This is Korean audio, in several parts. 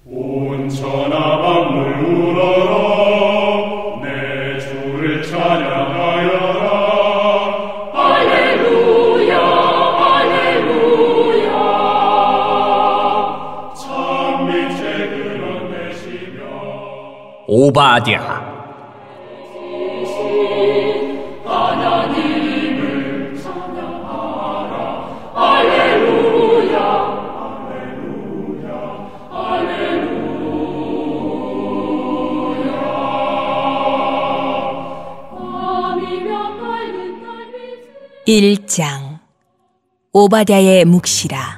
온 천하 만물 울어라 내 주를 찬양하여라 할렐루야 할렐루야 참 빛의 드러내시며 오바댜 하나님을 찬양하라 할렐루야 할렐루야 할렐루야 1장 오바댜의 묵시라.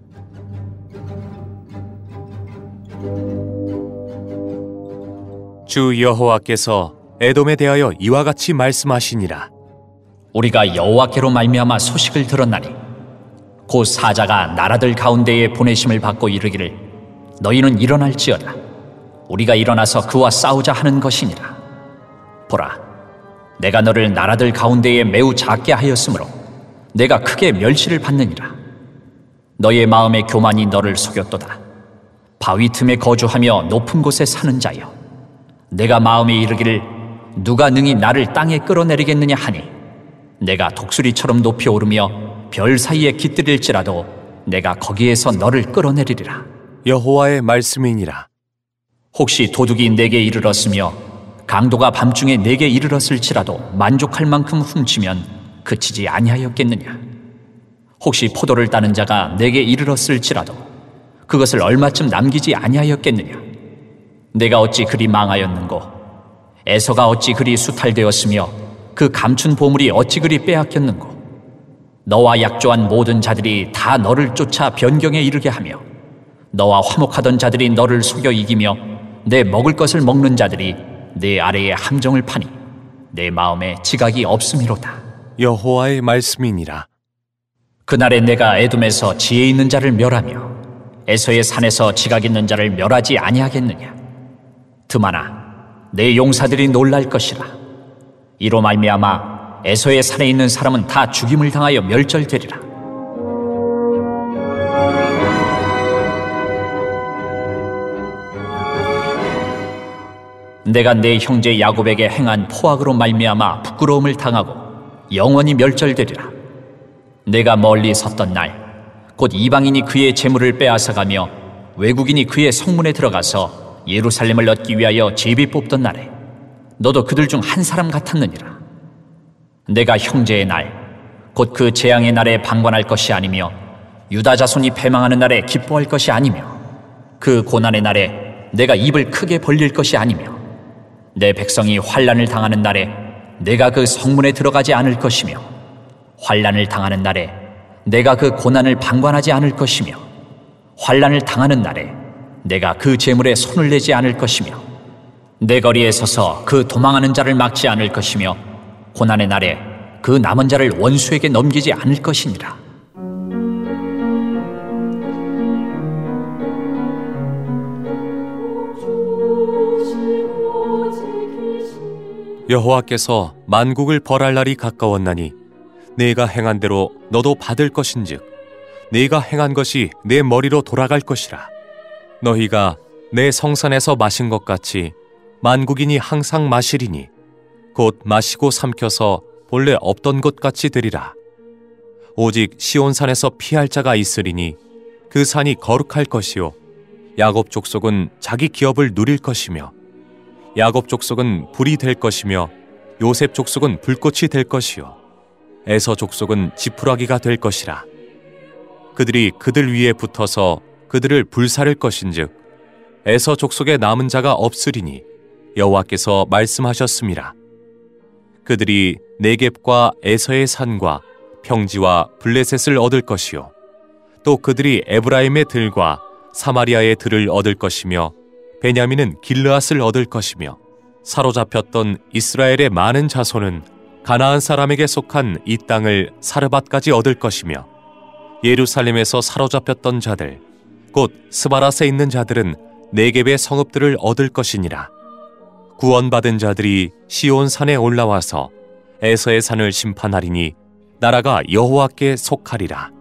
주 여호와께서 에돔에 대하여 이와 같이 말씀하시니라. 우리가 여호와께로 말미암아 소식을 들었나니 곧 사자가 나라들 가운데에 보내심을 받고 이르기를 너희는 일어날지어다 우리가 일어나서 그와 싸우자 하는 것이니라. 보라 내가 너를 나라들 가운데에 매우 작게 하였으므로 내가 크게 멸시를 받느니라. 너의 마음의 교만이 너를 속였도다. 바위 틈에 거주하며 높은 곳에 사는 자여 내가 마음에 이르기를 누가 능히 나를 땅에 끌어내리겠느냐 하니 내가 독수리처럼 높이 오르며 별 사이에 깃들일지라도 내가 거기에서 너를 끌어내리리라. 여호와의 말씀이니라. 혹시 도둑이 내게 이르렀으며 강도가 밤중에 내게 이르렀을지라도 만족할 만큼 훔치면 그치지 아니하였겠느냐. 혹시 포도를 따는 자가 내게 이르렀을지라도 그것을 얼마쯤 남기지 아니하였겠느냐. 내가 어찌 그리 망하였는고 에서가 어찌 그리 수탈되었으며 그 감춘 보물이 어찌 그리 빼앗겼는고. 너와 약조한 모든 자들이 다 너를 쫓아 변경에 이르게 하며 너와 화목하던 자들이 너를 속여 이기며 내 먹을 것을 먹는 자들이 내 아래에 함정을 파니 내 마음에 지각이 없음이로다. 여호와의 말씀이니라. 그날에 내가 에돔에서 지혜 있는 자를 멸하며 에서의 산에서 지각 있는 자를 멸하지 아니하겠느냐. 드마나 내 용사들이 놀랄 것이라. 이로 말미암아 에서의 산에 있는 사람은 다 죽임을 당하여 멸절되리라. 내가 내 형제 야곱에게 행한 포악으로 말미암아 부끄러움을 당하고 영원히 멸절되리라. 내가 멀리 섰던 날 곧 이방인이 그의 재물을 빼앗아가며 외국인이 그의 성문에 들어가서 예루살렘을 얻기 위하여 제비 뽑던 날에 너도 그들 중 한 사람 같았느니라. 내가 형제의 날 곧 그 재앙의 날에 방관할 것이 아니며 유다 자손이 패망하는 날에 기뻐할 것이 아니며 그 고난의 날에 내가 입을 크게 벌릴 것이 아니며 내 백성이 환난을 당하는 날에 내가 그 성문에 들어가지 않을 것이며 환난을 당하는 날에 내가 그 고난을 방관하지 않을 것이며 환난을 당하는 날에 내가 그 재물에 손을 내지 않을 것이며 내 거리에 서서 그 도망하는 자를 막지 않을 것이며 고난의 날에 그 남은 자를 원수에게 넘기지 않을 것이니라. 여호와께서 만국을 벌할 날이 가까웠나니 네가 행한 대로 너도 받을 것인즉 네가 행한 것이 내 머리로 돌아갈 것이라. 너희가 내 성산에서 마신 것 같이 만국인이 항상 마시리니 곧 마시고 삼켜서 본래 없던 것 같이 되리라. 오직 시온산에서 피할 자가 있으리니 그 산이 거룩할 것이요 야곱 족속은 자기 기업을 누릴 것이며 야곱 족속은 불이 될 것이며 요셉 족속은 불꽃이 될 것이요 에서 족속은 지푸라기가 될 것이라. 그들이 그들 위에 붙어서 그들을 불사를 것인즉 에서 족속에 남은 자가 없으리니 여호와께서 말씀하셨음이라. 그들이 네겝과 에서의 산과 평지와 블레셋을 얻을 것이요 또 그들이 에브라임의 들과 사마리아의 들을 얻을 것이며 베냐민은 길르앗을 얻을 것이며 사로잡혔던 이스라엘의 많은 자손은 가나안 사람에게 속한 이 땅을 사르밧까지 얻을 것이며 예루살렘에서 사로잡혔던 자들 곧 스바랏에 있는 자들은 네겝의 성읍들을 얻을 것이니라. 구원받은 자들이 시온 산에 올라와서 에서의 산을 심판하리니 나라가 여호와께 속하리라.